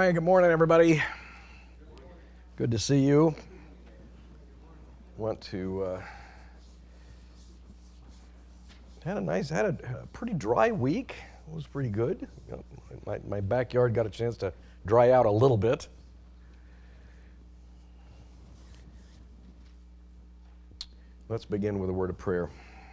right, good morning, everybody. Good to see you. Had a pretty dry week. It was pretty good. My backyard got a chance to dry out a little bit. Let's begin with a word of prayer.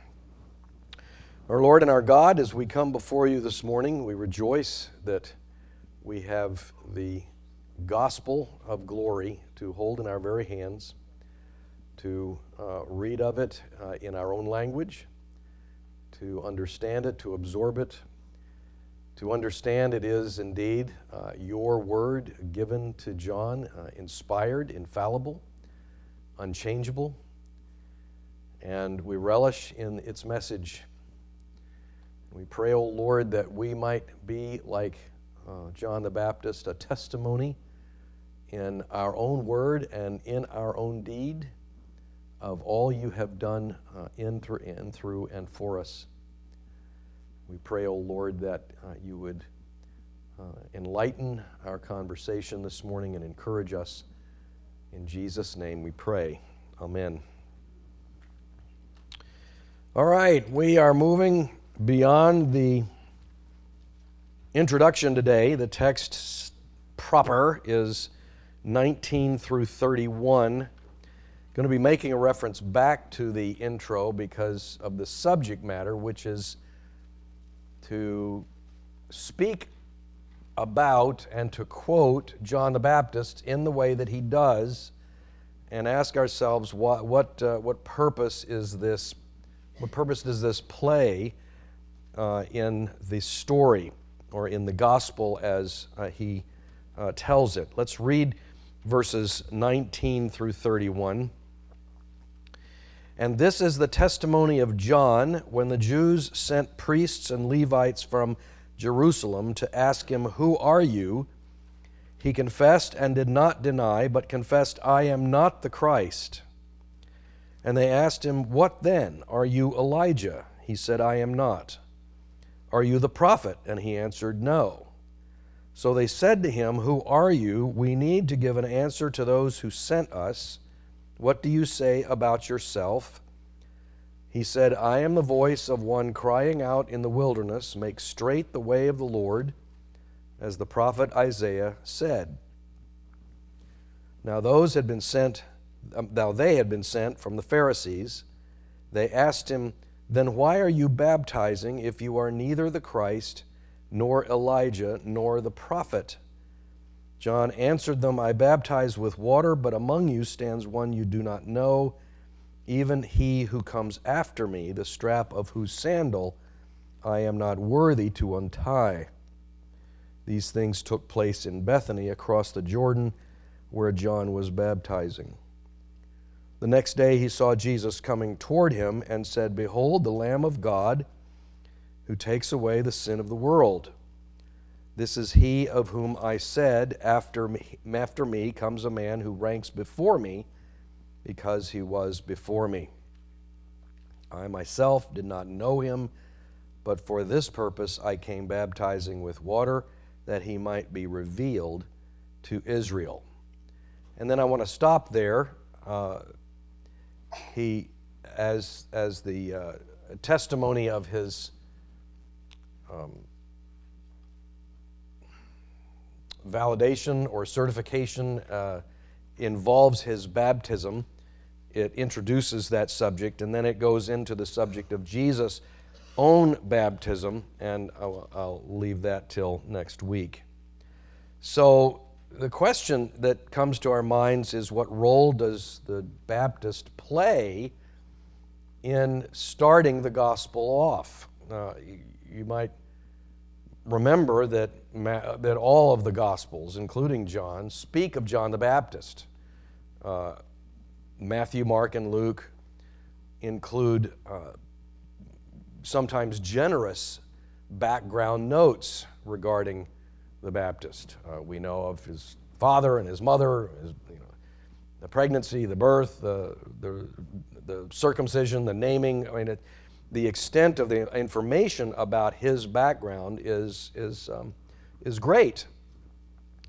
Our Lord and our God, as we come before you this morning, we rejoice that we have the gospel of glory to hold in our very hands, to read of it in our own language, to understand it, to absorb it, to understand it is indeed your word given to John, inspired, infallible, unchangeable, and we relish in its message. We pray, O Lord, that we might be like John the Baptist, a testimony in our own word and in our own deed of all you have done in, through, and for us. We pray, O Lord, that you would enlighten our conversation this morning and encourage us. In Jesus' name we pray. Amen. All right, we are moving beyond the introduction today. The text proper is 19 through 31. Going to be making a reference back to the intro because of the subject matter, which is to speak about and to quote John the Baptist in the way that he does, and ask ourselves what purpose is this? What purpose does this play in the story or in the gospel as he tells it? Let's read verses 19 through 31. And this is the testimony of John when the Jews sent priests and Levites from Jerusalem to ask him, "Who are you?" He confessed and did not deny, but confessed, "I am not the Christ." And they asked him, "What then? Are you Elijah?" He said, "I am not." "Are you the prophet?" And he answered, "No." So they said to him, "Who are you? We need to give an answer to those who sent us. What do you say about yourself?" He said, "I am the voice of one crying out in the wilderness, 'Make straight the way of the Lord,' as the prophet Isaiah said." Now they had been sent from the Pharisees. They asked him, "Then why are you baptizing if you are neither the Christ, nor Elijah, nor the prophet?" John answered them, "I baptize with water, but among you stands one you do not know, even he who comes after me, the strap of whose sandal I am not worthy to untie." These things took place in Bethany across the Jordan, where John was baptizing. The next day he saw Jesus coming toward him and said, "Behold, the Lamb of God, who takes away the sin of the world. This is he of whom I said, after me comes a man who ranks before me, because he was before me. I myself did not know him, but for this purpose I came baptizing with water, that he might be revealed to Israel." And then I want to stop there. He, as the testimony of his validation or certification involves his baptism. It introduces that subject, and then it goes into the subject of Jesus' own baptism, and I'll leave that till next week. So the question that comes to our minds is, what role does the Baptist play in starting the gospel off? You might remember that all of the Gospels, including John, speak of John the Baptist. Matthew, Mark, and Luke include sometimes generous background notes regarding the Baptist. We know of his father and his mother, the pregnancy, the birth, the circumcision, the naming. I mean, the extent of the information about his background is great.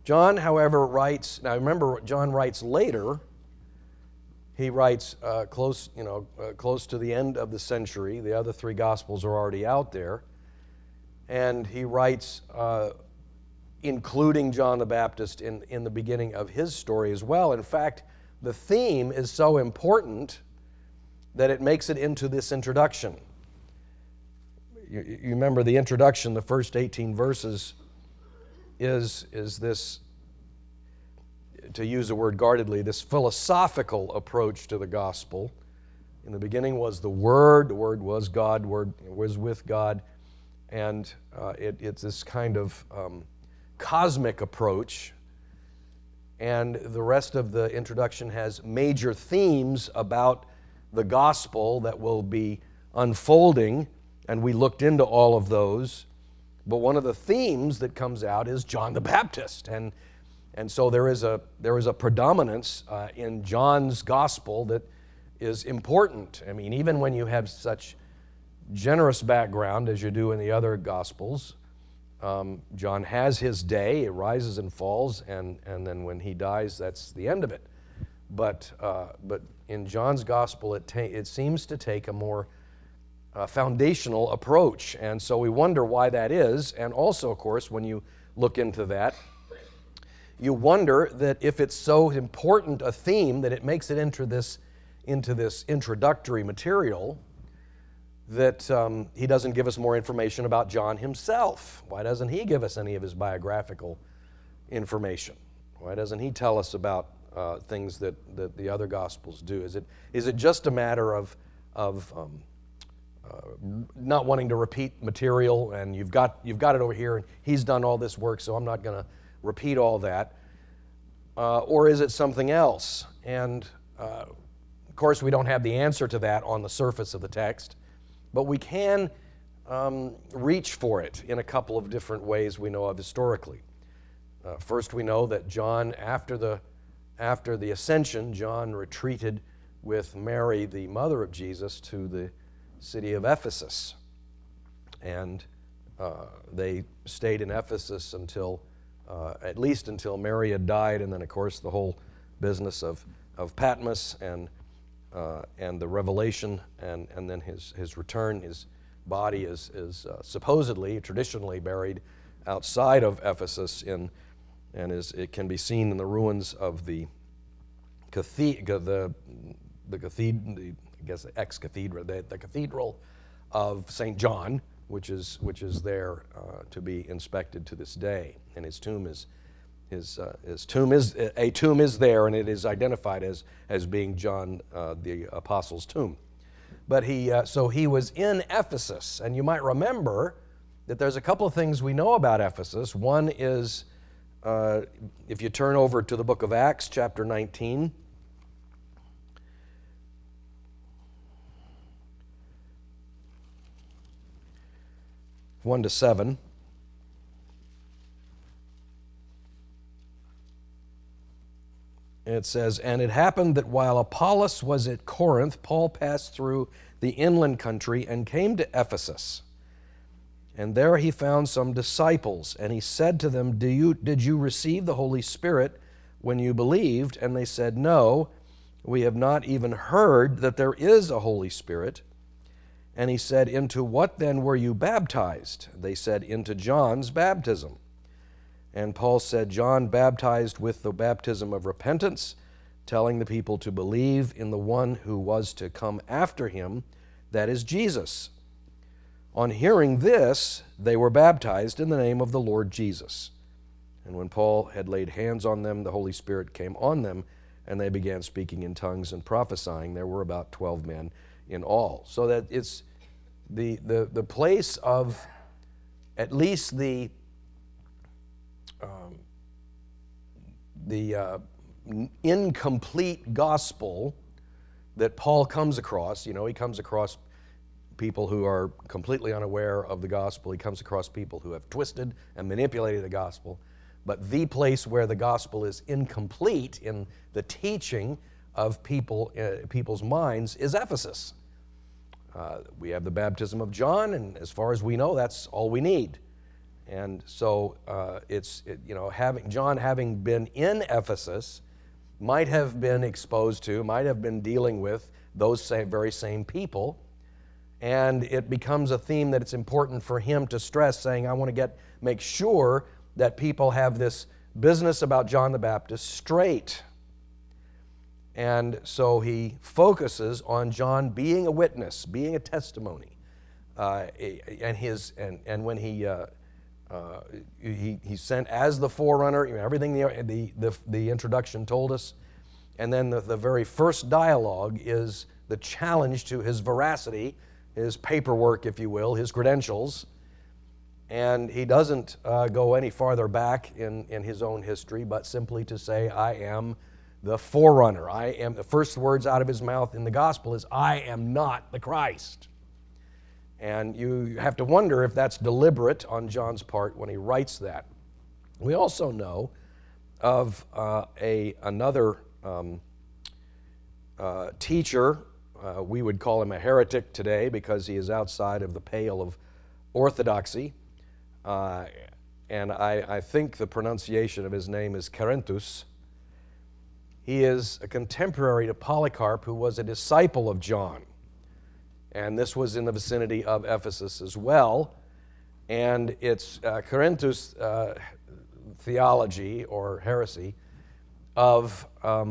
John, however, writes, now remember, John writes later. He writes close to the end of the century. The other three Gospels are already out there. And he writes including John the Baptist in the beginning of his story as well. In fact, the theme is so important that it makes it into this introduction. You remember the introduction, the first 18 verses is this, to use the word guardedly, this philosophical approach to the gospel. In the beginning was the Word was God, the Word was with God, and it's this kind of cosmic approach. And the rest of the introduction has major themes about the gospel that will be unfolding, and we looked into all of those. But one of the themes that comes out is John the Baptist, and so there is a predominance in John's gospel that is important. I mean, even when you have such generous background as you do in the other gospels, John has his day, it rises and falls, and then when he dies, that's the end of it. But in John's gospel, it seems to take a more foundational approach, and so we wonder why that is. And also, of course, when you look into that, you wonder that if it's so important a theme that it makes it into this introductory material, that he doesn't give us more information about John himself. Why doesn't he give us any of his biographical information? Why doesn't he tell us about things that the other Gospels do? Is it just a matter of not wanting to repeat material, and you've got it over here, and he's done all this work, so I'm not going to repeat all that? Or is it something else? And of course, we don't have the answer to that on the surface of the text, but we can reach for it in a couple of different ways we know of historically. First, we know that John, after the ascension, John retreated with Mary, the mother of Jesus, to the city of Ephesus. And they stayed in Ephesus at least until Mary had died, and then, of course, the whole business of Patmos and the revelation, and then his return. His body is supposedly, traditionally buried outside of Ephesus, it can be seen in the ruins of the cathedral of St. John, which is there to be inspected to this day. And his tomb is there, and it is identified as being John the Apostle's tomb. But so he was in Ephesus, and you might remember that there's a couple of things we know about Ephesus. One is, if you turn over to the book of Acts, chapter 19, (1 to 7). It says, "And it happened that while Apollos was at Corinth, Paul passed through the inland country and came to Ephesus. And there he found some disciples, and he said to them, Did you receive the Holy Spirit when you believed? And they said, No, we have not even heard that there is a Holy Spirit. And he said, Into what then were you baptized? They said, Into John's baptism. And Paul said, John baptized with the baptism of repentance, telling the people to believe in the one who was to come after him, that is Jesus. On hearing this, they were baptized in the name of the Lord Jesus. And when Paul had laid hands on them, the Holy Spirit came on them, and they began speaking in tongues and prophesying. There were about 12 men in all." So that it's the place of at least the incomplete gospel that Paul comes across. He comes across people who are completely unaware of the gospel. He comes across people who have twisted and manipulated the gospel. But the place where the gospel is incomplete in the teaching of people's minds is Ephesus. We have the baptism of John, and as far as we know, that's all we need. And so John having been in Ephesus might have been exposed to, might have been dealing with those very same people. And it becomes a theme that it's important for him to stress, saying, I want to make sure that people have this business about John the Baptist straight. And so he focuses on John being a witness, being a testimony. And when he sent as the forerunner, everything the introduction told us. And then the very first dialogue is the challenge to his veracity, his paperwork, if you will, his credentials. And he doesn't go any farther back in his own history, but simply to say, I am the forerunner. The first words out of his mouth in the gospel is, I am not the Christ. And you have to wonder if that's deliberate on John's part when he writes that. We also know of another teacher. We would call him a heretic today because he is outside of the pale of orthodoxy. And I think the pronunciation of his name is Cerinthus. He is a contemporary to Polycarp, who was a disciple of John. And this was in the vicinity of Ephesus as well. And it's Cerinthus' theology or heresy of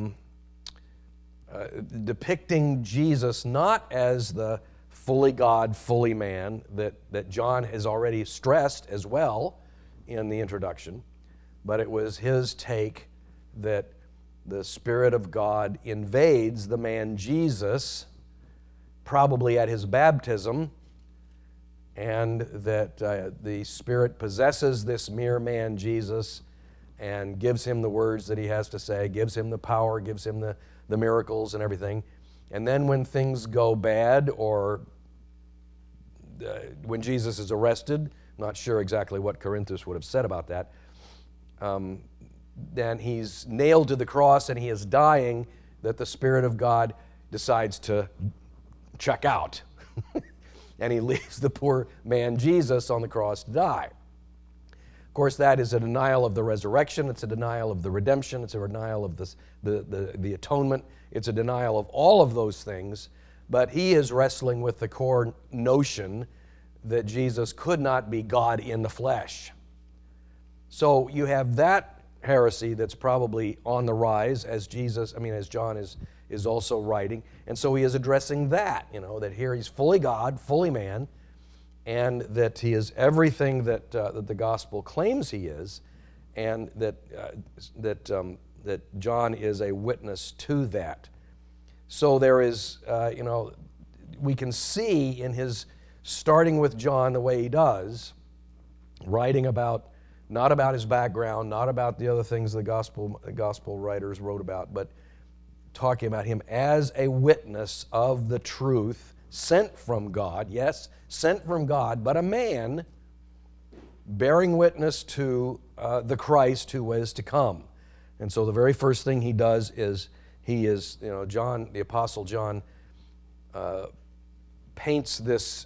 depicting Jesus not as the fully God, fully man that John has already stressed as well in the introduction, but it was his take that the Spirit of God invades the man Jesus, probably at his baptism, and that the Spirit possesses this mere man Jesus and gives him the words that he has to say, gives him the power, gives him the miracles and everything. And then when things go bad, or when Jesus is arrested, not sure exactly what Cerinthus would have said about that, then he's nailed to the cross and he is dying, that the Spirit of God decides to check out. And he leaves the poor man Jesus on the cross to die. Of course, that is a denial of the resurrection. It's a denial of the redemption. It's a denial of the atonement. It's a denial of all of those things. But he is wrestling with the core notion that Jesus could not be God in the flesh. So you have that heresy that's probably on the rise as John is also writing. And so he is addressing that, that here he's fully God, fully man, and that he is everything that the gospel claims he is, and that John is a witness to that. So there is, we can see in his starting with John the way he does, writing not about his background, not about the other things the gospel writers wrote about, but talking about him as a witness of the truth, sent from God, yes, sent from God, but a man bearing witness to the Christ who is to come. And so the very first thing he does is John, the Apostle John, paints this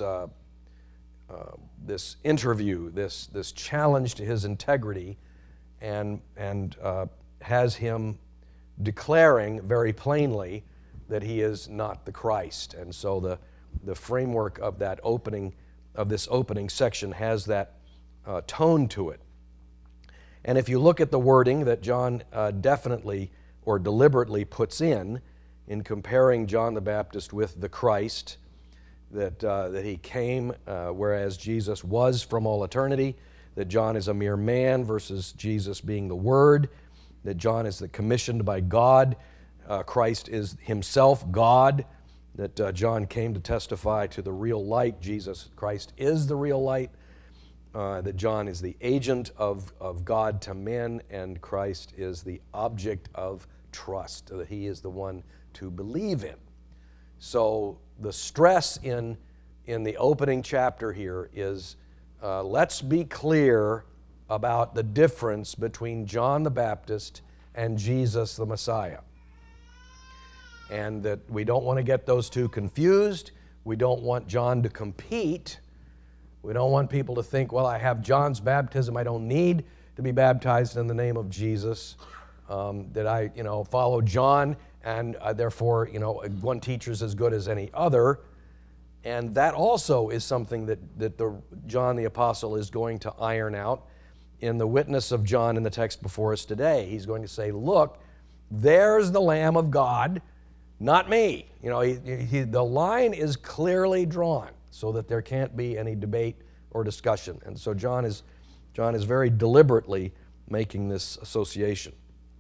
interview, this challenge to his integrity, and has him declaring very plainly that he is not the Christ. And so the framework of this opening section has that tone to it. And if you look at the wording that John definitely or deliberately puts in comparing John the Baptist with the Christ, that he came, whereas Jesus was from all eternity, that John is a mere man versus Jesus being the Word, that John is commissioned by God, Christ is himself God, that John came to testify to the real light, Jesus Christ is the real light, that John is the agent of God to men, and Christ is the object of trust, that he is the one to believe in. So the stress in the opening chapter here is let's be clear about the difference between John the Baptist and Jesus the Messiah. And that we don't want to get those two confused. We don't want John to compete We don't want people to think, well, I have John's baptism, I don't need to be baptized in the name of Jesus, that I, follow John, and therefore, one teacher is as good as any other. And that also is something that John the Apostle is going to iron out in the witness of John in the text before us today. He's going to say, look, there's the Lamb of God, not me. The line is clearly drawn so that there can't be any debate or discussion. And so John is very deliberately making this association.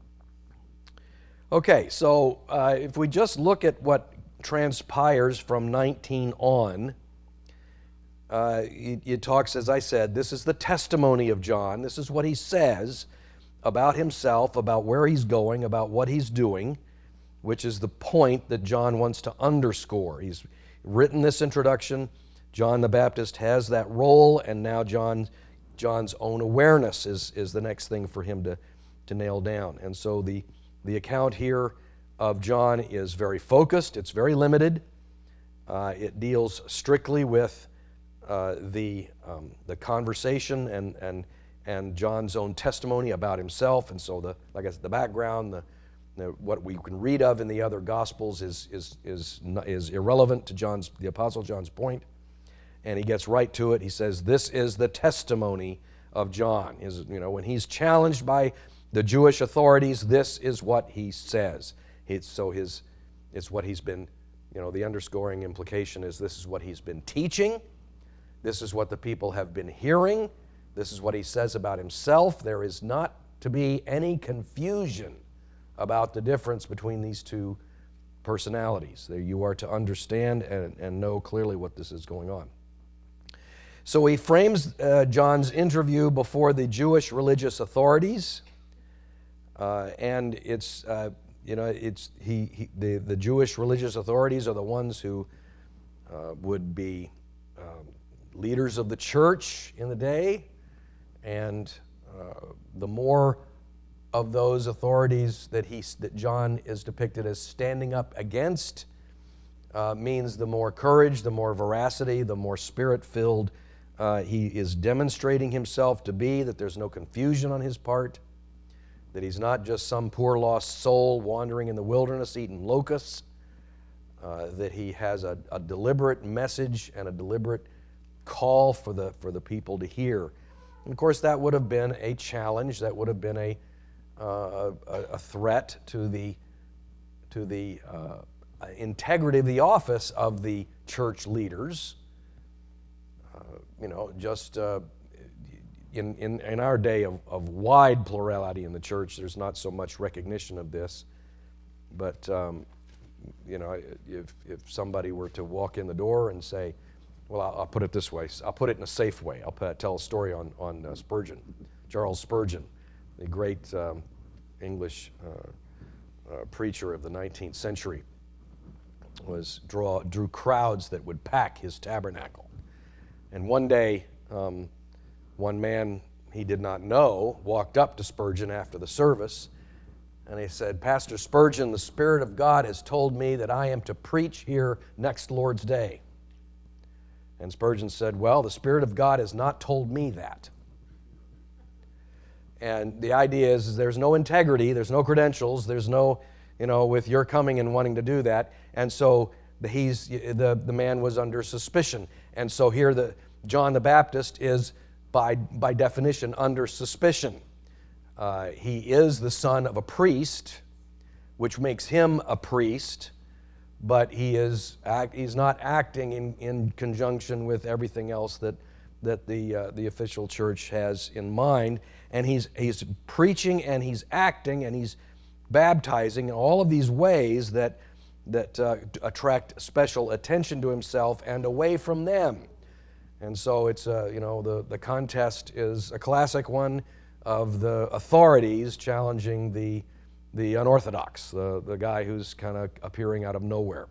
Okay, so if we just look at what transpires from 19 on, it talks, as I said, this is the testimony of John. This is what he says about himself, about where he's going, about what he's doing, which is the point that John wants to underscore. He's written this introduction. John the Baptist has that role, and now John's own awareness is the next thing for him to nail down. And so the account here of John is very focused. It's very limited. It deals strictly with the conversation and John's own testimony about himself. And so like I said, the background, what we can read of in the other Gospels is irrelevant to the Apostle John's point. And he gets right to it. He says, this is the testimony of John. When he's challenged by the Jewish authorities, this is what he says. It's what he's been, the underscoring implication is this is what he's been teaching. This is what the people have been hearing. This is what he says about himself. There is not to be any confusion about the difference between these two personalities. You are to understand and know clearly what this is going on. So he frames John's interview before the Jewish religious authorities, and the Jewish religious authorities are the ones who would be leaders of the church in the day, and the more of those authorities that John is depicted as standing up against means the more courage, the more veracity, the more spirit-filled he is demonstrating himself to be, that there's no confusion on his part, that he's not just some poor lost soul wandering in the wilderness eating locusts, that he has a deliberate message and a deliberate call for the people to hear. And of course, that would have been a challenge. That would have been a threat to the integrity of the office of the church leaders. In our day of wide plurality in the church, there's not so much recognition of this. But if somebody were to walk in the door and say, well, I'll put it this way. I'll put it in a safe way. I'll tell a story on Spurgeon, Charles Spurgeon, the great English preacher of the 19th century, drew crowds that would pack his tabernacle. And one day, one man he did not know walked up to Spurgeon after the service, and he said, Pastor Spurgeon, the Spirit of God has told me that I am to preach here next Lord's Day. And Spurgeon said, well, the Spirit of God has not told me that. And the idea is there's no integrity, there's no credentials, there's no, with your coming and wanting to do that. And so the man was under suspicion. And so here John the Baptist is, by definition, under suspicion. He is the son of a priest, which makes him a priest, but he's not acting in conjunction with everything else that the official church has in mind. And he's preaching and he's acting and he's baptizing in all of these ways that attract special attention to himself and away from them. And so it's the contest is a classic one of the authorities challenging the unorthodox, the guy who's kind of appearing out of nowhere.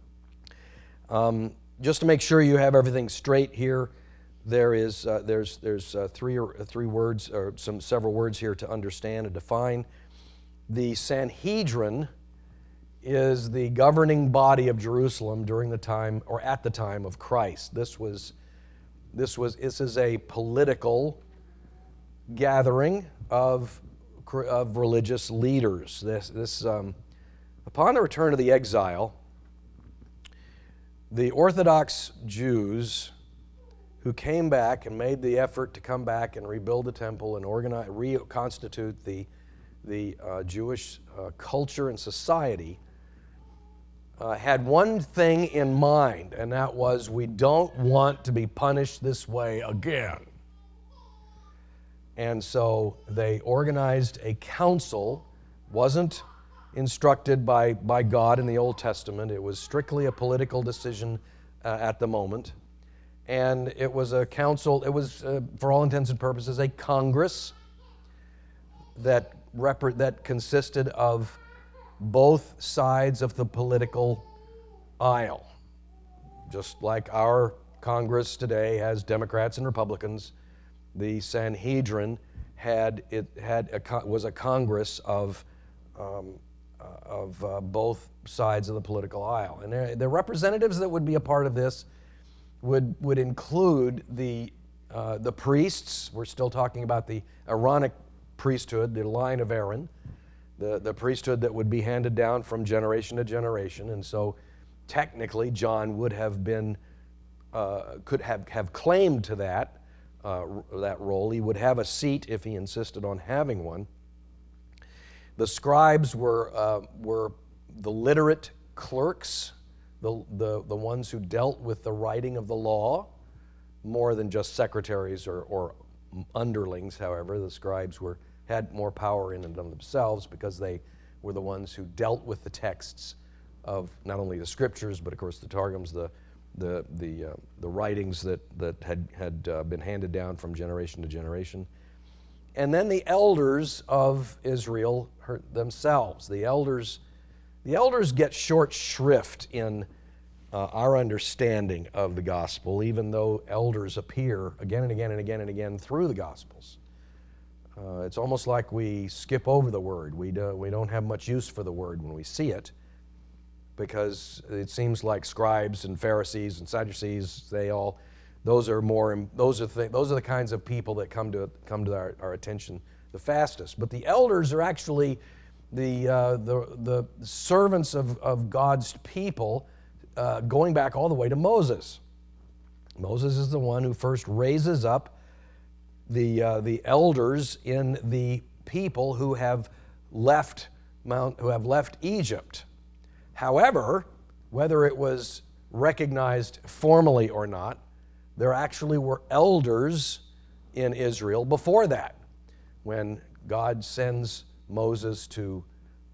Just to make sure you have everything straight here, there's three words or several words here to understand and define. The Sanhedrin is the governing body of Jerusalem during the time or at the time of Christ. This was This is a political gathering of religious leaders. Upon the return of the exile, the Orthodox Jews who came back and made the effort to come back and rebuild the temple and reconstitute the Jewish culture and society had one thing in mind, and that was, we don't want to be punished this way again. And so they organized a council. Wasn't instructed by God in the Old Testament. It was strictly a political decision at the moment. And it was a council, it was, for all intents and purposes, a Congress that consisted of both sides of the political aisle. Just like our Congress today has Democrats and Republicans, the Sanhedrin was a Congress of both sides of the political aisle. And the representatives that would be a part of this would include the priests. We're still talking about the Aaronic priesthood, the line of Aaron, the priesthood that would be handed down from generation to generation. And so technically John would have been, could have claimed to that role. He would have a seat if he insisted on having one. The scribes were the literate clerks, the ones who dealt with the writing of the law, more than just secretaries or underlings. However, the scribes had more power in and of themselves because they were the ones who dealt with the texts of not only the scriptures, but of course the Targums, the writings that had been handed down from generation to generation. And then the elders of Israel themselves. The elders get short shrift in our understanding of the gospel, even though elders appear again and again and again and again through the Gospels. It's almost like we skip over the word. We don't have much use for the word when we see it, because it seems like scribes and Pharisees and Sadducees, those are the kinds of people that come to our attention the fastest. But the elders are actually the servants of God's people, going back all the way to Moses. Moses is the one who first raises up the elders in the people who have left Egypt. However, whether it was recognized formally or not, there actually were elders in Israel before that. When God sends Moses to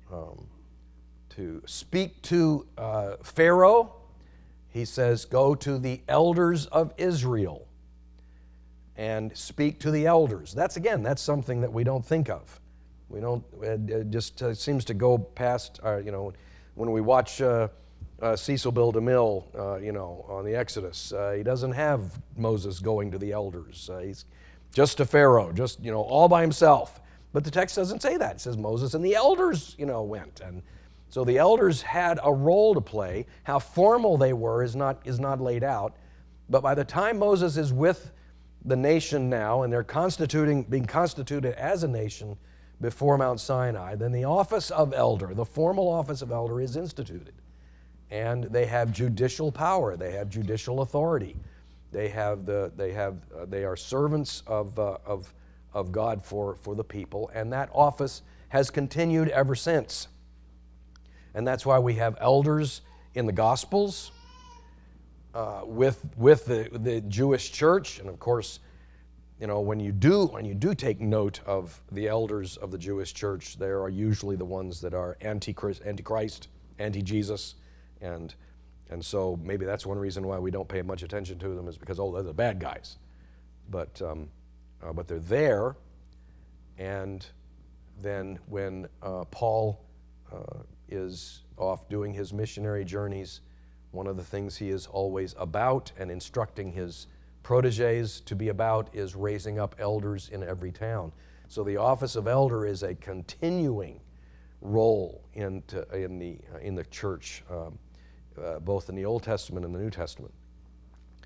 speak to Pharaoh, he says, "Go to the elders of Israel and speak to the elders." That's something that we don't think of. We don't. It just seems to go past when we watch Cecil B. DeMille, on the Exodus, he doesn't have Moses going to the elders. He's just a Pharaoh, all by himself. But the text doesn't say that. It says Moses and the elders, went. And so the elders had a role to play. How formal they were is not laid out. But by the time Moses is with the nation now, and they're being constituted as a nation before Mount Sinai, then the office of elder, the formal office of elder, is instituted. And they have judicial power. They have judicial authority. They are servants of God for the people, and that office has continued ever since. And that's why we have elders in the Gospels with the Jewish church. And of course, when you do take note of the elders of the Jewish church, they are usually the ones that are antichrist, anti-Jesus. And so maybe that's one reason why we don't pay much attention to them, is because, they're the bad guys. But they're there. And then when Paul is off doing his missionary journeys, one of the things he is always about and instructing his proteges to be about is raising up elders in every town. So the office of elder is a continuing role in the church, both in the Old Testament and the New Testament.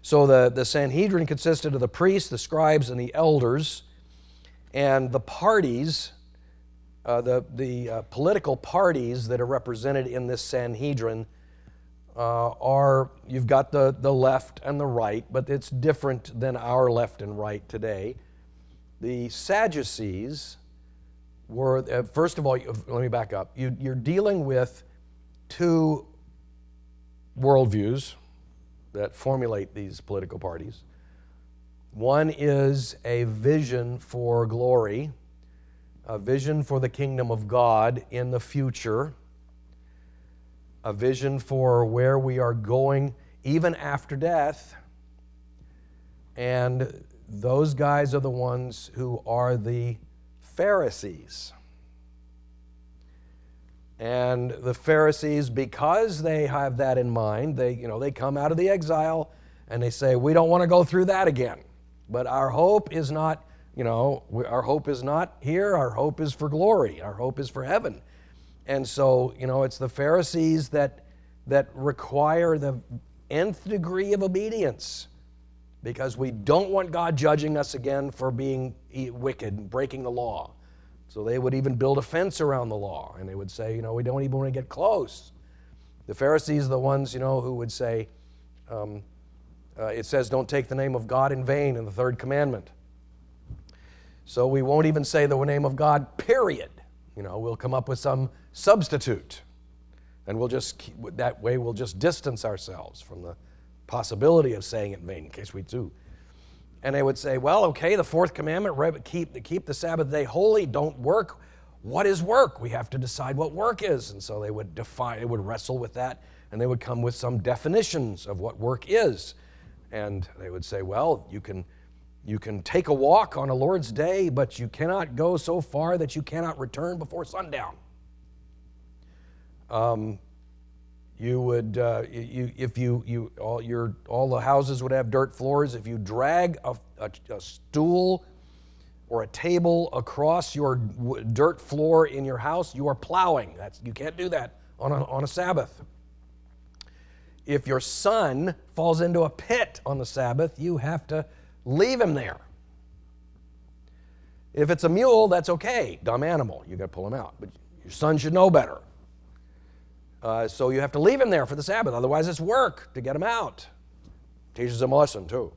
So the Sanhedrin consisted of the priests, the scribes, and the elders, and the parties, the political parties that are represented in this Sanhedrin you've got the left and the right, but it's different than our left and right today. The Sadducees were, first of all, let me back up. You're dealing with two worldviews that formulate these political parties. One is a vision for glory, a vision for the kingdom of God in the future, a vision for where we are going even after death. And those guys are the ones who are the Pharisees. And the Pharisees, because they have that in mind, they come out of the exile and they say, we don't want to go through that again. But our hope is not, our hope is not here. Our hope is for glory. Our hope is for heaven. And so, it's the Pharisees that require the nth degree of obedience, because we don't want God judging us again for being wicked and breaking the law. So they would even build a fence around the law, and they would say, we don't even want to get close. The Pharisees are the ones, who would say, it says, don't take the name of God in vain in the third commandment. So we won't even say the name of God, period. We'll come up with some substitute, and we'll just distance ourselves from the possibility of saying it in vain in case we do. And they would say, well, okay, the fourth commandment, keep the Sabbath day holy, don't work. What is work? We have to decide what work is. And so they would wrestle with that, and they would come with some definitions of what work is. And they would say, well, you can take a walk on a Lord's day, but you cannot go so far that you cannot return before sundown. You would, all the houses would have dirt floors. If you drag a stool or a table across your dirt floor in your house, you are plowing. You can't do that on a Sabbath. If your son falls into a pit on the Sabbath, you have to leave him there. If it's a mule, that's okay, dumb animal. You got to pull him out, but your son should know better. So you have to leave him there for the Sabbath. Otherwise, it's work to get him out. Teaches him a lesson, too.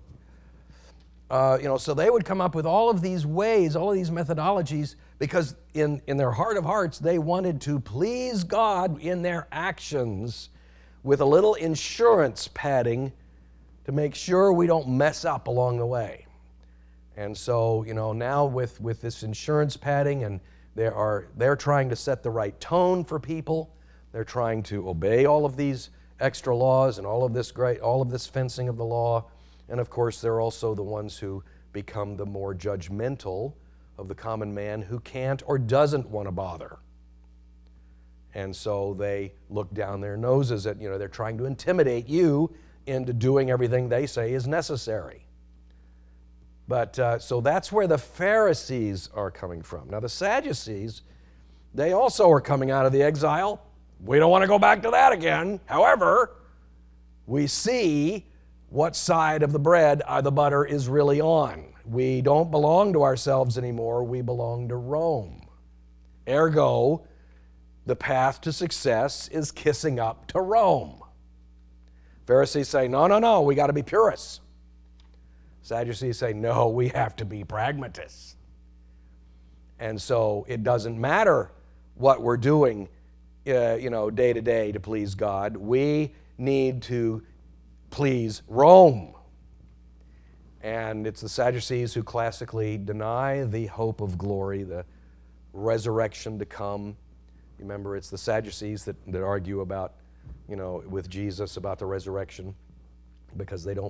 So they would come up with all of these ways, all of these methodologies, because in their heart of hearts, they wanted to please God in their actions with a little insurance padding to make sure we don't mess up along the way. And so, now with this insurance padding, and they're trying to set the right tone for people. They're trying to obey all of these extra laws and all of this fencing of the law. And of course, they're also the ones who become the more judgmental of the common man who can't or doesn't want to bother. And so they look down their noses at, they're trying to intimidate you into doing everything they say is necessary. But so that's where the Pharisees are coming from. Now the Sadducees, they also are coming out of the exile. We don't want to go back to that again. However, we see what side of the bread the butter is really on. We don't belong to ourselves anymore. We belong to Rome. Ergo, the path to success is kissing up to Rome. Pharisees say, no, we got to be purists. Sadducees say, no, we have to be pragmatists. And so it doesn't matter what we're doing day to day to please God. We need to please Rome. And it's the Sadducees who classically deny the hope of glory, the resurrection to come. Remember, it's the Sadducees that argue about, with Jesus about the resurrection, because their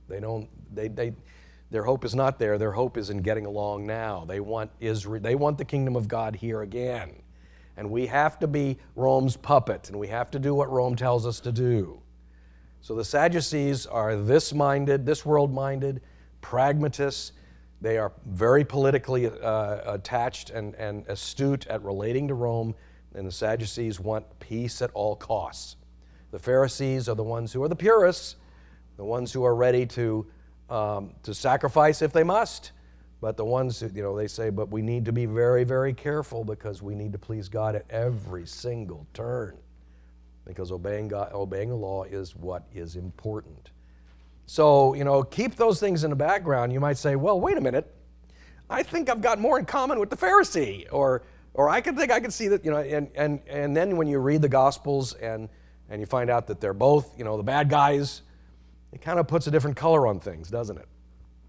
hope is not there. Their hope is in getting along now. They want Israel. They want the kingdom of God here again. And we have to be Rome's puppet, and we have to do what Rome tells us to do. So the Sadducees are this world-minded, pragmatists. They are very politically attached and astute at relating to Rome, and the Sadducees want peace at all costs. The Pharisees are the ones who are the purists, the ones who are ready to sacrifice if they must, but the ones who, they say, but we need to be very, very careful because we need to please God at every single turn, because obeying the law is what is important. So, keep those things in the background. You might say, well, wait a minute, I think I've got more in common with the Pharisee, or I can see that, and then when you read the Gospels and you find out that they're both, the bad guys, it kind of puts a different color on things, doesn't it?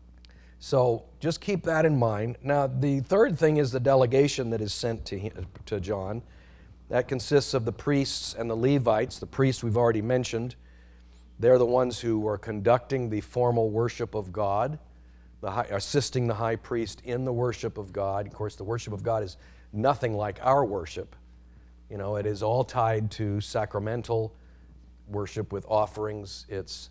So just keep that in mind. Now, the third thing is the delegation that is sent to John. That consists of the priests and the Levites. The priests we've already mentioned. They're the ones who are conducting the formal worship of God, assisting the high priest in the worship of God. Of course, the worship of God is nothing like our worship. It is all tied to sacramental worship with offerings. It's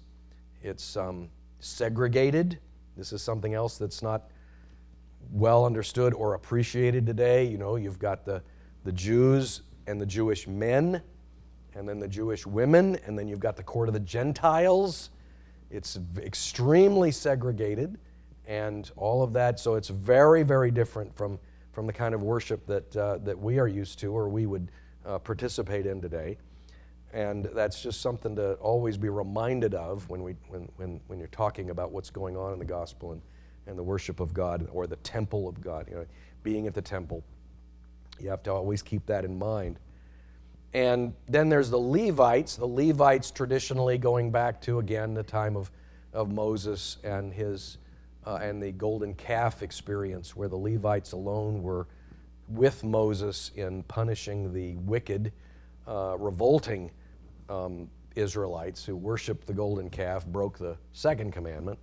segregated. This is something else that's not well understood or appreciated today. You've got the Jews and the Jewish men, and then the Jewish women, and then you've got the court of the Gentiles. It's extremely segregated, and all of that. So it's very, very different from the kind of worship that we are used to, or we would participate in today. And that's just something to always be reminded of when you're talking about what's going on in the gospel and the worship of God, or the temple of God. Being at the temple, you have to always keep that in mind. And then there's the Levites. The Levites, traditionally going back to, again, the time of Moses and and the golden calf experience, where the Levites alone were with Moses in punishing the wicked, revolting Israelites who worshiped the golden calf, broke the second commandment.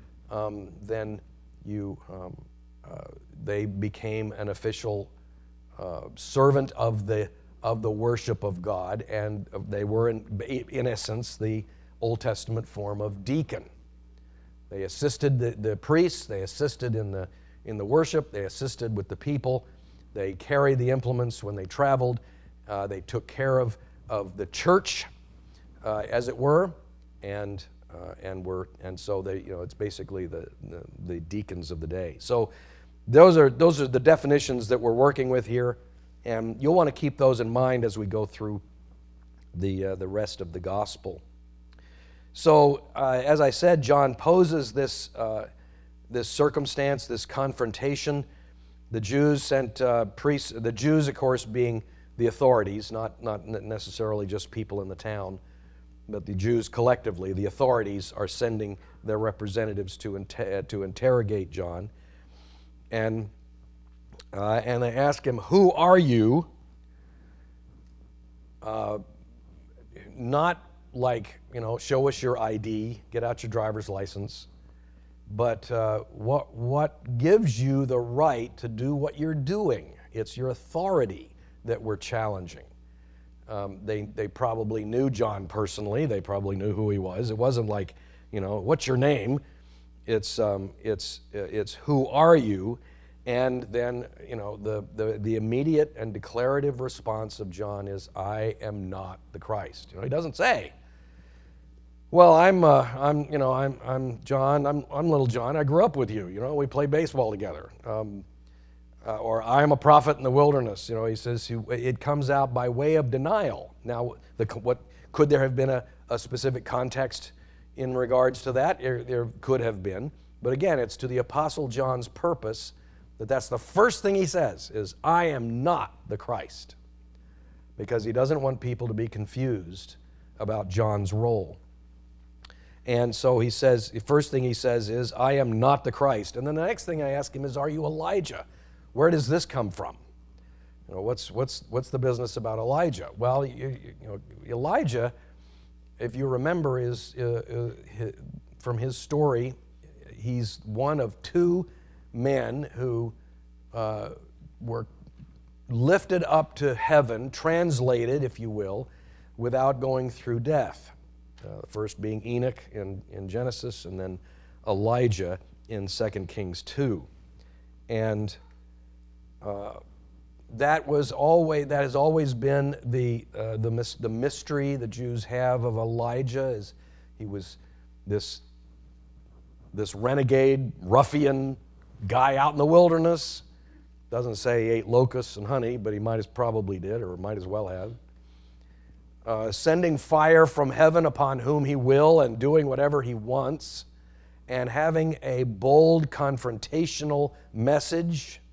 Then they became an official servant of the worship of God, and they were in essence the Old Testament form of deacon. They assisted the priests. They assisted in the worship. They assisted with the people. They carried the implements when they traveled. They took care of the church, as it were, and so they, it's basically the deacons of the day. So those are the definitions that we're working with here, and you'll want to keep those in mind as we go through the rest of the gospel. So as I said, John poses this circumstance, this confrontation. The Jews sent priests. The Jews, of course, being the authorities, not necessarily just people in the town, but the Jews collectively, the authorities, are sending their representatives to interrogate John, and they ask him, "Who are you?" Not like, show us your ID, get out your driver's license, but what gives you the right to do what you're doing? It's your authority that we're challenging. They probably knew John personally. They probably knew who he was. It wasn't like, what's your name? It's who are you? And then, the immediate and declarative response of John is, I am not the Christ. He doesn't say, well, I'm John. I'm little John. I grew up with you. We played baseball together. Or I'm a prophet in the wilderness. He says it comes out by way of denial. Now, what could there have been a specific context in regards to that? There could have been. But again, it's to the Apostle John's purpose that's the first thing he says is, I am not the Christ. Because he doesn't want people to be confused about John's role. And so he says, the first thing he says is, I am not the Christ. And then the next thing I ask him is, are you Elijah? Where does this come from? What's the business about Elijah? Well, Elijah, if you remember, is from his story, he's one of two men who were lifted up to heaven, translated, if you will, without going through death. The first being Enoch in Genesis, and then Elijah in 2 Kings 2. And that has always been the mystery the Jews have of Elijah. Is he was this renegade, ruffian guy out in the wilderness. Doesn't say he ate locusts and honey, but he probably did, or might as well have. Sending fire from heaven upon whom he will and doing whatever he wants, and having a bold confrontational message,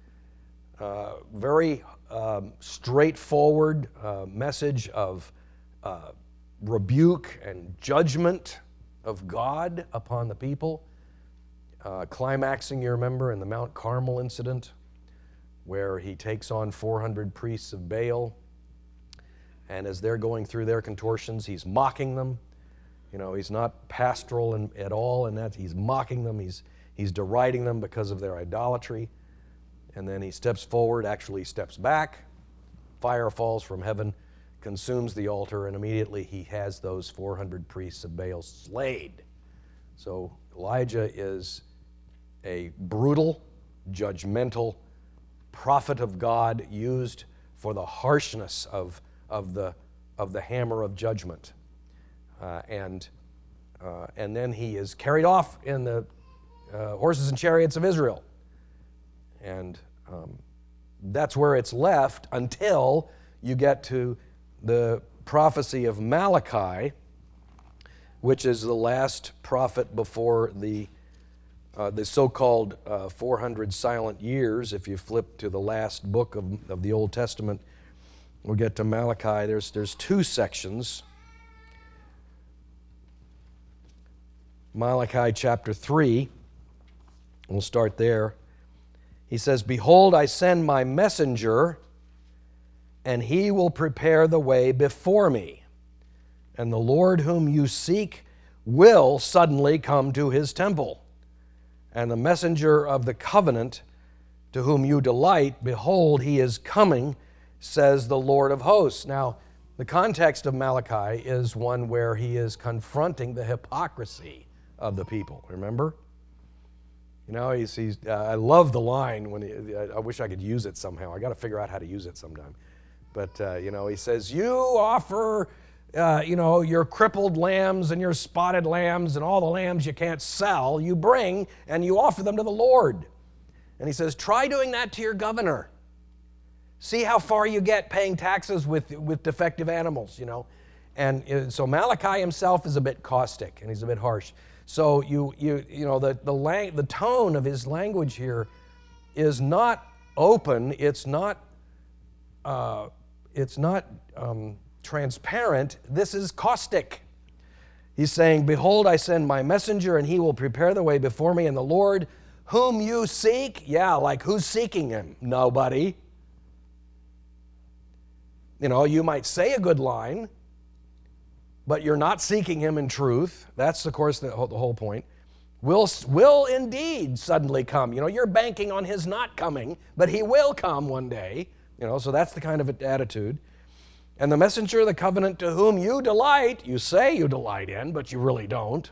very straightforward message of rebuke and judgment of God upon the people. Climaxing, you remember, in the Mount Carmel incident, where he takes on 400 priests of Baal, and as they're going through their contortions, he's mocking them. You know, he's not pastoral at all in that. He's mocking them. He's deriding them because of their idolatry. And then he steps forward, actually steps back. Fire falls from heaven, consumes the altar, and immediately he has those 400 priests of Baal slayed. So Elijah is a brutal, judgmental prophet of God, used for the harshness of the hammer of judgment. And then he is carried off in the horses and chariots of Israel. And that's where it's left until you get to the prophecy of Malachi, which is the last prophet before the so-called 400 silent years. If you flip to the last book of the Old Testament, we'll get to Malachi. There's two sections. Malachi chapter 3, we'll start there. He says, "Behold, I send my messenger, and he will prepare the way before me. And the Lord whom you seek will suddenly come to his temple. And the messenger of the covenant to whom you delight, behold, he is coming, says the Lord of hosts." Now, the context of Malachi is one where he is confronting the hypocrisy of the people. Remember? You know, I love the line when I wish I could use it somehow. I got to figure out how to use it sometime. But he says, "You offer, your crippled lambs and your spotted lambs and all the lambs you can't sell. You bring and you offer them to the Lord." And he says, "Try doing that to your governor. See how far you get paying taxes with defective animals, And so Malachi himself is a bit caustic and he's a bit harsh. So the tone of his language here is not open. It's not transparent. This is caustic. He's saying, "Behold, I send my messenger, and he will prepare the way before me. And the Lord whom you seek," yeah, like who's seeking him? Nobody. You might say a good line, but you're not seeking him in truth. That's, of course, the whole point. Will indeed suddenly come. You're banking on his not coming, but he will come one day. So that's the kind of attitude. "And the messenger of the covenant to whom you delight," you say you delight in, but you really don't.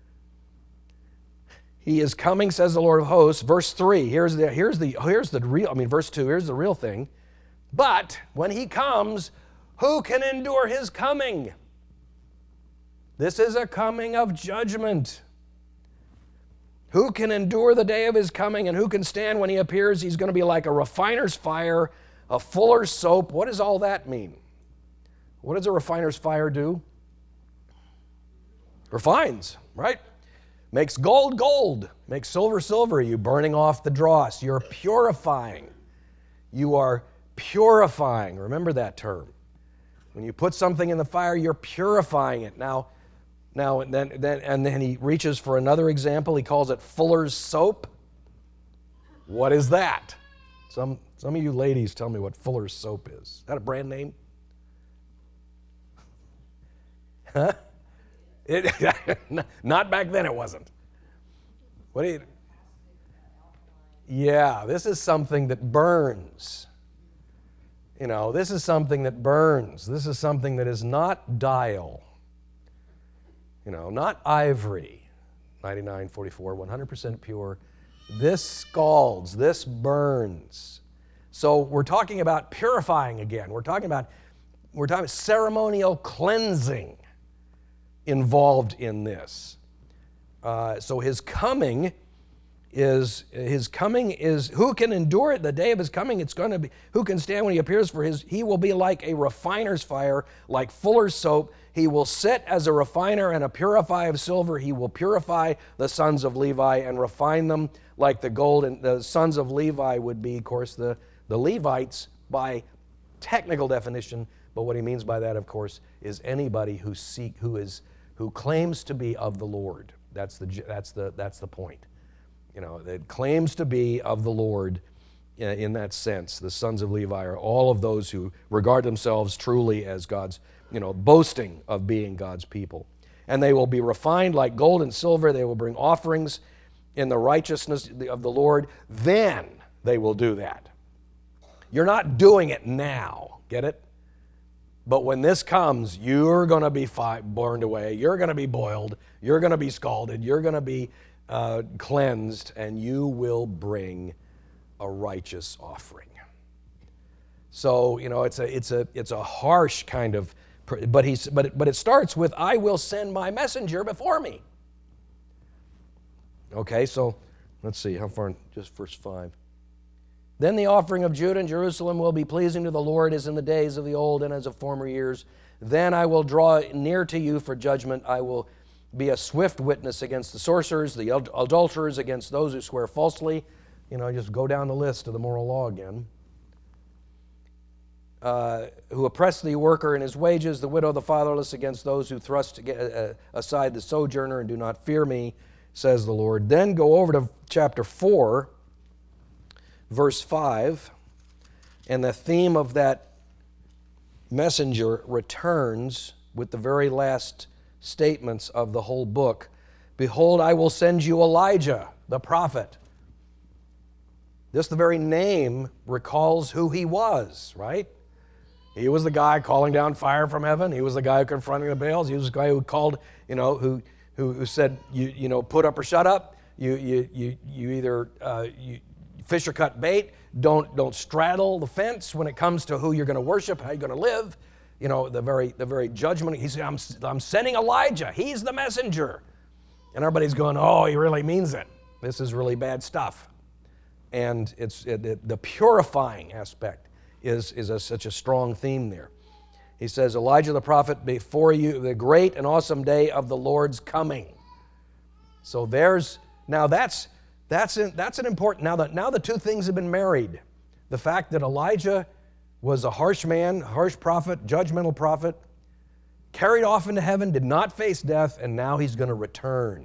"He is coming, says the Lord of hosts." Verse 3, here's the real, verse 2, here's the real thing. "But when he comes, who can endure his coming?" This is a coming of judgment. "Who can endure the day of his coming, and who can stand when he appears? He's going to be like a refiner's fire, a fuller's soap." What does all that mean? What does a refiner's fire do? Refines, right? Makes gold gold, makes silver silver. You're burning off the dross. You're purifying. You are purifying. Remember that term. When you put something in the fire, you're purifying it. Now, and then he reaches for another example. He calls it fuller's soap. What is that? Some of you ladies tell me what fuller's soap is. Is that a brand name? Huh? Not back then, it wasn't. Yeah, this is something that burns. This is something that burns. This is something that is not dial. Not ivory, 9944, 100% pure. This scalds, this burns. So we're talking about purifying again. We're talking about ceremonial cleansing involved in this. So his coming is who can endure it? The day of his coming, it's going to be, who can stand when he appears? He will be like a refiner's fire, like fuller's soap. He will sit as a refiner and a purifier of silver. He will purify the sons of Levi and refine them like the gold. And the sons of Levi would be, of course, the Levites by technical definition. But what he means by that, of course, is anybody who claims to be of the Lord. That's the point. You know, that claims to be of the Lord in that sense. The sons of Levi are all of those who regard themselves truly as God's, boasting of being God's people. And they will be refined like gold and silver. They will bring offerings in the righteousness of the Lord. Then they will do that. You're not doing it now. Get it? But when this comes, you're going to be burned away. You're going to be boiled. You're going to be scalded. You're going to be cleansed, and you will bring a righteous offering. So it's a harsh kind of, but it starts with, I will send my messenger before me. Okay, so let's see how far. Just verse 5. Then the offering of Judah and Jerusalem will be pleasing to the Lord as in the days of the old and as of former years. Then I will draw near to you for judgment. I will be a swift witness against the sorcerers, the adulterers, against those who swear falsely. Just go down the list of the moral law again. Who oppress the worker in his wages, the widow, the fatherless, against those who thrust aside the sojourner and do not fear me, says the Lord. Then go over to chapter 4, verse 5, and the theme of that messenger returns with the very last statements of the whole book. Behold, I will send you Elijah, the prophet. This, the very name, recalls who he was, right? He was the guy calling down fire from heaven. He was the guy confronting the Baals. He was the guy who called, who said, put up or shut up. You either fish or cut bait. Don't straddle the fence when it comes to who you're going to worship, how you're going to live. The very judgment. He said, I'm sending Elijah. He's the messenger. And everybody's going, oh, he really means it. This is really bad stuff. And the purifying aspect is such a strong theme there. He says, Elijah the prophet, before you, the great and awesome day of the Lord's coming. So that's an important, now the two things have been married. The fact that Elijah was a harsh man, harsh prophet, judgmental prophet, carried off into heaven, did not face death, and now he's going to return.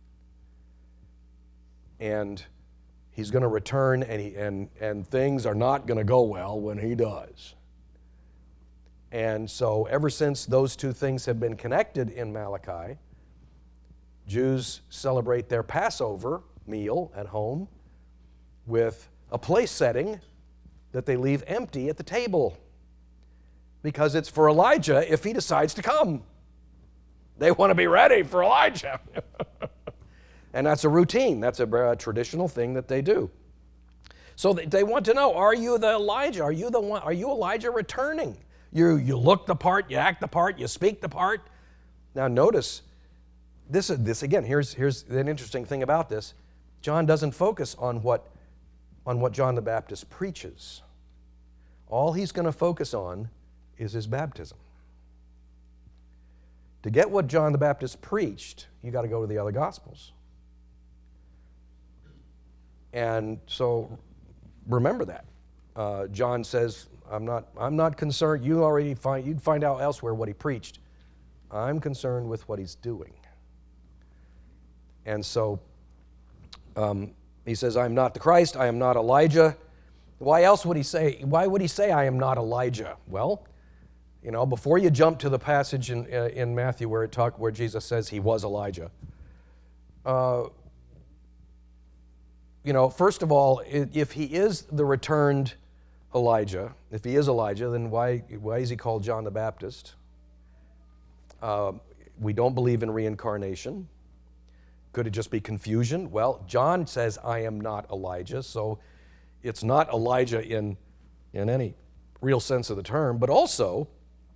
And he's going to return, and things are not going to go well when he does. And so ever since those two things have been connected in Malachi, Jews celebrate their Passover meal at home with a place setting that they leave empty at the table because it's for Elijah if he decides to come. They want to be ready for Elijah. And that's a routine. That's a traditional thing that they do. So they want to know, are you the Elijah? Are you the one? Are you Elijah returning? You look the part, you act the part, you speak the part. Now notice, this again, here's an interesting thing about this. John doesn't focus on what John the Baptist preaches. All he's going to focus on is his baptism. To get what John the Baptist preached, you got to go to the other Gospels. And so remember that. John says, I'm not concerned. You'd find out elsewhere what he preached. I'm concerned with what he's doing. And so he says, I'm not the Christ, I am not Elijah. Why else would he say, why would he say I am not Elijah? Well, before you jump to the passage in Matthew where Jesus says he was Elijah, first of all, if he is the returned Elijah, if he is Elijah, then why is he called John the Baptist? We don't believe in reincarnation. Could it just be confusion? Well, John says, I am not Elijah, so it's not Elijah in any real sense of the term, but also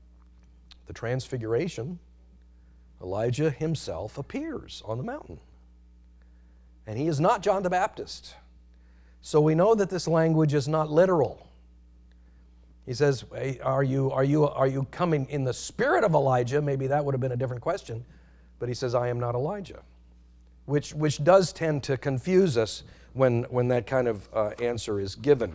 the transfiguration, Elijah himself appears on the mountain. And he is not John the Baptist. So we know that this language is not literal. He says, hey, are you coming in the spirit of Elijah? Maybe that would have been a different question. But he says, I am not Elijah, which does tend to confuse us when that kind of answer is given.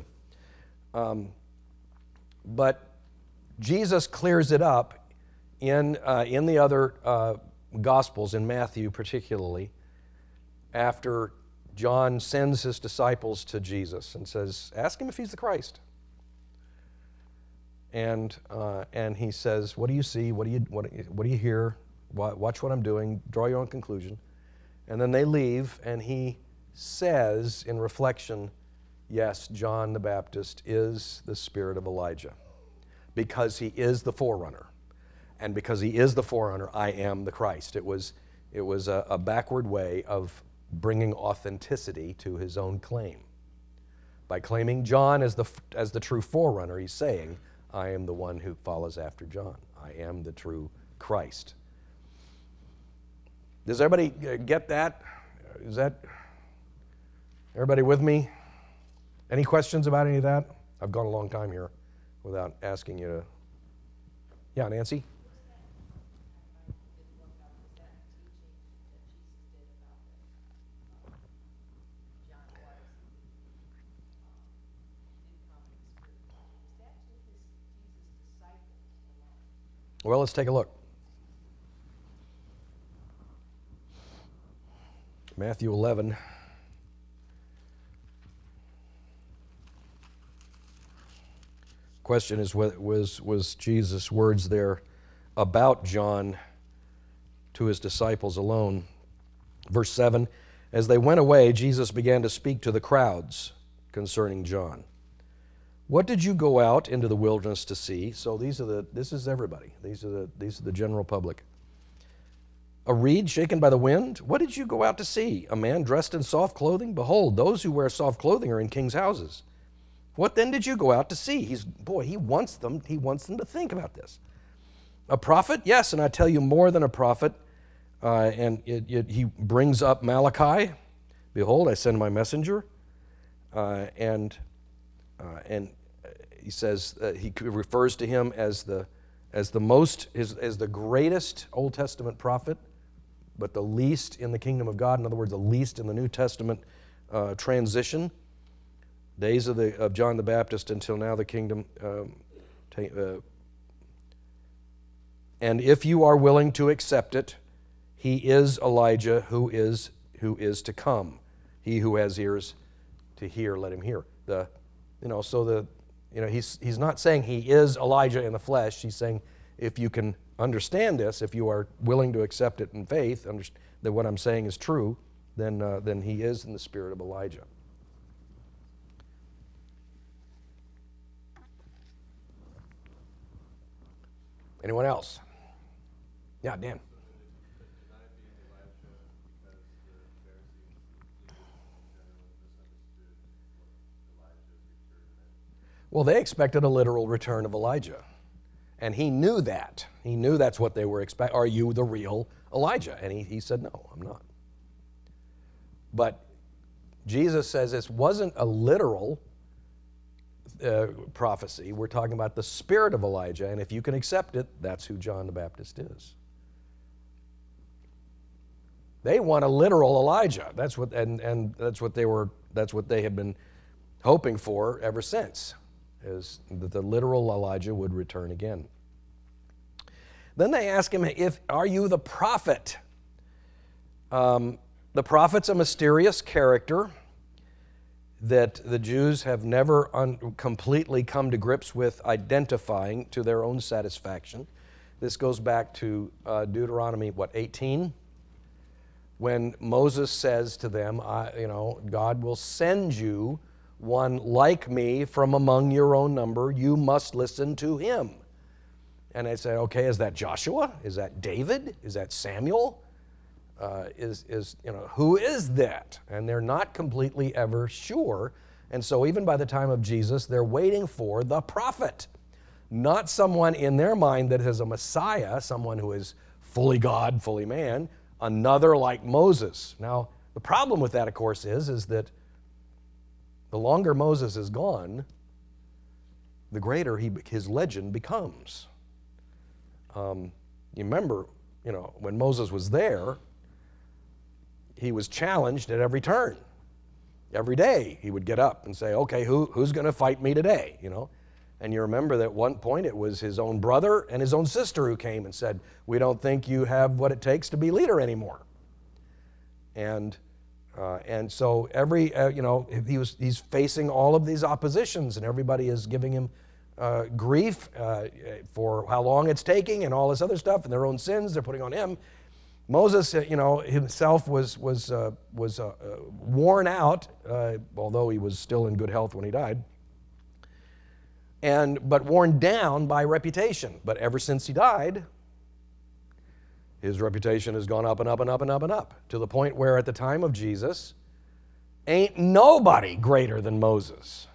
But Jesus clears it up in the other Gospels, in Matthew particularly, after John sends his disciples to Jesus and says, ask him if he's the Christ. And he says, what do you see? What do you hear? Watch what I'm doing. Draw your own conclusion. And then they leave, and he says in reflection, yes, John the Baptist is the spirit of Elijah, because he is the forerunner. And because he is the forerunner, I am the Christ. It was a backward way of bringing authenticity to his own claim. By claiming John as the true forerunner, he's saying, I am the one who follows after John. I am the true Christ. Does everybody get that? Is that everybody with me? Any questions about any of that? I've gone a long time here without asking you to. Yeah, Nancy? Well, let's take a look. Matthew 11. Question is, was Jesus' words there about John to his disciples alone? Verse 7, as they went away, Jesus began to speak to the crowds concerning John. What did you go out into the wilderness to see? So this is everybody. These are the general public. A reed shaken by the wind? What did you go out to see? A man dressed in soft clothing? Behold, those who wear soft clothing are in kings' houses. What then did you go out to see? He wants them to think about this. A prophet? Yes, and I tell you more than a prophet. He brings up Malachi. Behold, I send my messenger. And he says he refers to him as the greatest Old Testament prophet, but the least in the kingdom of God. In other words, the least in the New Testament transition. Days of John the Baptist until now the kingdom. And if you are willing to accept it, he is Elijah who is to come. He who has ears to hear, let him hear. He's not saying he is Elijah in the flesh. He's saying if you can understand this, if you are willing to accept it in faith, that what I'm saying is true, then he is in the spirit of Elijah. Anyone else? Yeah, Dan. Well, they expected a literal return of Elijah. And he knew that. He knew that's what they were expecting. Are you the real Elijah? And he said, no, I'm not. But Jesus says this wasn't a literal prophecy. We're talking about the spirit of Elijah. And if you can accept it, that's who John the Baptist is. They want a literal Elijah. That's what they have been hoping for ever since, is that the literal Elijah would return again. Then they ask him, are you the prophet? The prophet's a mysterious character that the Jews have never completely come to grips with identifying to their own satisfaction. This goes back to Deuteronomy, 18? When Moses says to them, God will send you one like me from among your own number. You must listen to him. And they say, okay, is that Joshua? Is that David? Is that Samuel? Who is that? And they're not completely ever sure. And so even by the time of Jesus, they're waiting for the prophet. Not someone in their mind that is a Messiah, someone who is fully God, fully man, another like Moses. Now, The problem with that, of course, is that the longer Moses is gone, the greater his legend becomes. You remember, when Moses was there, he was challenged at every turn. Every day he would get up and say, okay, who's going to fight me today? And you remember that at one point it was his own brother and his own sister who came and said, we don't think you have what it takes to be leader anymore. And so he's facing all of these oppositions, and everybody is giving him grief for how long it's taking and all this other stuff, and their own sins they're putting on him. Moses, himself was worn out, although he was still in good health when he died, but worn down by reputation. But ever since he died, his reputation has gone up and up and up and up and up, to the point where at the time of Jesus, ain't nobody greater than Moses.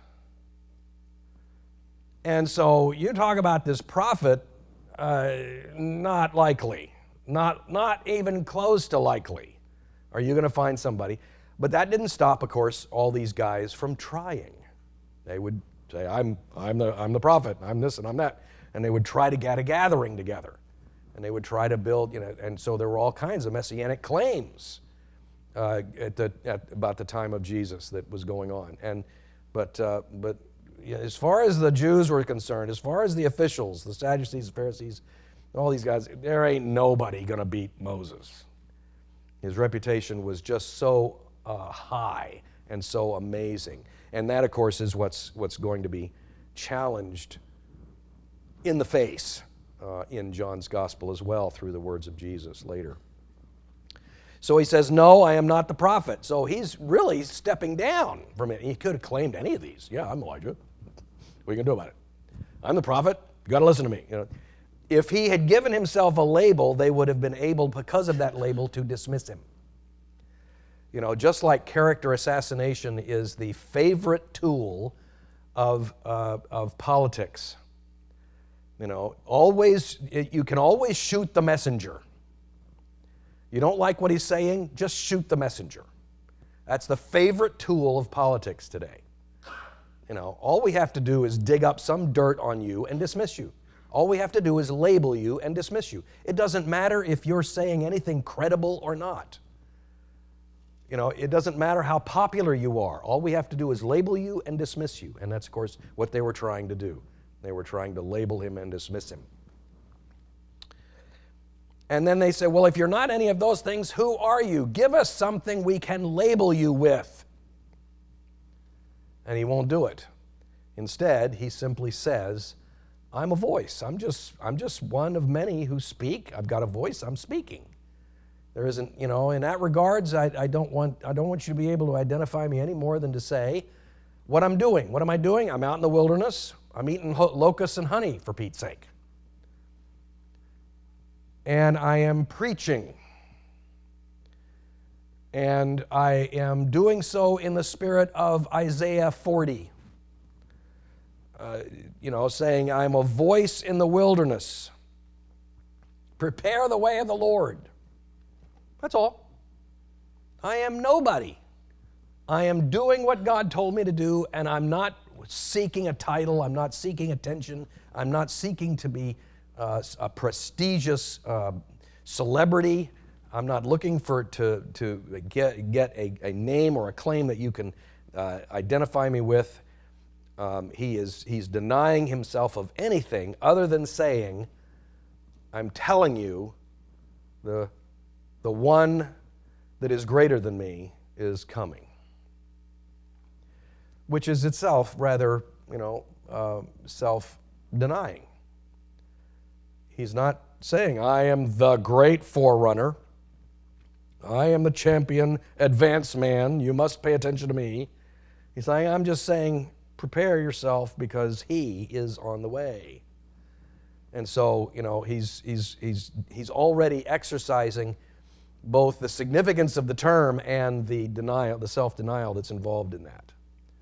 And so you talk about this prophet, not likely. Not even close to likely are you going to find somebody. But that didn't stop, of course, all these guys from trying. They would say, I'm the prophet, I'm this and I'm that. And they would try to get a gathering together. And they would try to build, and so there were all kinds of messianic claims at about the time of Jesus that was going on. But as far as the Jews were concerned, as far as the officials, the Sadducees, the Pharisees, all these guys, there ain't nobody going to beat Moses. His reputation was just so high and so amazing. And that, of course, is what's going to be challenged in the face in John's gospel as well, through the words of Jesus later. So he says, no, I am not the prophet. So he's really stepping down from it. He could have claimed any of these. Yeah, I'm Elijah. What are you going to do about it? I'm the prophet. You got to listen to me. If he had given himself a label, they would have been able, because of that label, to dismiss him. Just like character assassination is the favorite tool of politics. You can always shoot the messenger. You don't like what he's saying, just shoot the messenger. That's the favorite tool of politics today. All we have to do is dig up some dirt on you and dismiss you. All we have to do is label you and dismiss you. It doesn't matter if you're saying anything credible or not. It doesn't matter how popular you are. All we have to do is label you and dismiss you. And that's, of course, what they were trying to do. They were trying to label him and dismiss him. And then they say, well, if you're not any of those things, who are you? Give us something we can label you with. And he won't do it. Instead, he simply says, I'm a voice. I'm just one of many who speak. I've got a voice. I'm speaking. There isn't, in that regards, I don't want you to be able to identify me any more than to say what I'm doing. What am I doing? I'm out in the wilderness. I'm eating locusts and honey, for Pete's sake. And I am preaching. And I am doing so in the spirit of Isaiah 40. Saying, I'm a voice in the wilderness. Prepare the way of the Lord. That's all. I am nobody. I am doing what God told me to do, and I'm not seeking a title. I'm not seeking attention. I'm not seeking to be a prestigious celebrity. I'm not looking to get a name or a claim that you can identify me with. He's denying himself of anything other than saying, I'm telling you, the one that is greater than me is coming. Which is itself rather, self-denying. He's not saying, I am the great forerunner. I am the champion, advanced man. You must pay attention to me. He's saying, I'm just saying, prepare yourself because he is on the way. And so, he's already exercising both the significance of the term and the denial, the self-denial that's involved in that.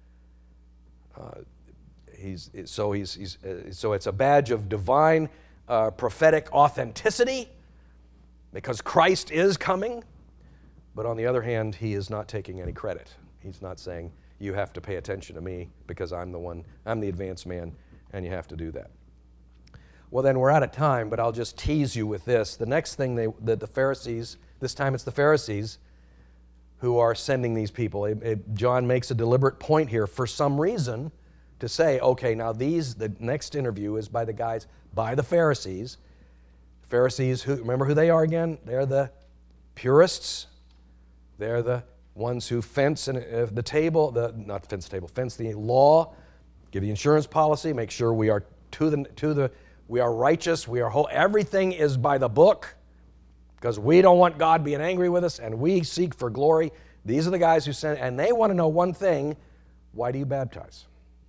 So it's a badge of divine prophetic authenticity because Christ is coming. But on the other hand, he is not taking any credit. He's not saying, you have to pay attention to me because I'm the advanced man, and you have to do that. Well, then we're out of time, but I'll just tease you with this. The next thing the Pharisees, this time it's the Pharisees who are sending these people. John makes a deliberate point here for some reason to say, okay, now the next interview is by the Pharisees. Pharisees, remember who they are again? They're the purists. They're the ones who fence the table, fence the law, give the insurance policy, make sure we are we are righteous, we are whole. Everything is by the book because we don't want God being angry with us and we seek for glory. These are the guys who send, and they want to know one thing: why do you baptize?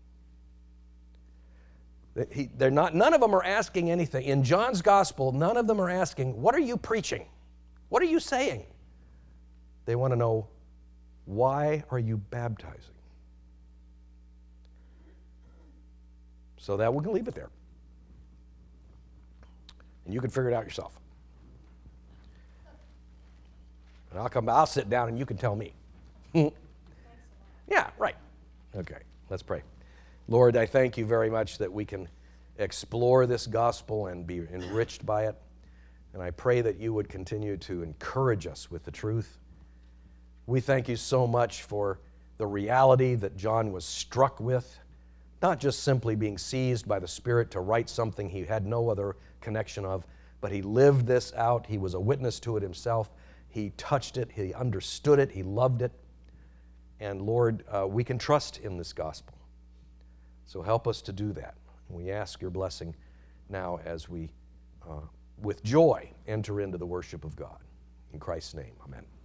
None of them are asking anything. In John's gospel, none of them are asking, what are you preaching? What are you saying? They want to know, why are you baptizing? So that we're going to leave it there. And you can figure it out yourself. And I'll sit down and you can tell me. Yeah, right. Okay, let's pray. Lord, I thank you very much that we can explore this gospel and be enriched by it. And I pray that you would continue to encourage us with the truth. We thank you so much for the reality that John was struck with, not just simply being seized by the Spirit to write something he had no other connection of, but he lived this out. He was a witness to it himself. He touched it. He understood it. He loved it. And Lord, we can trust in this gospel. So help us to do that. We ask your blessing now as we, with joy, enter into the worship of God. In Christ's name, amen.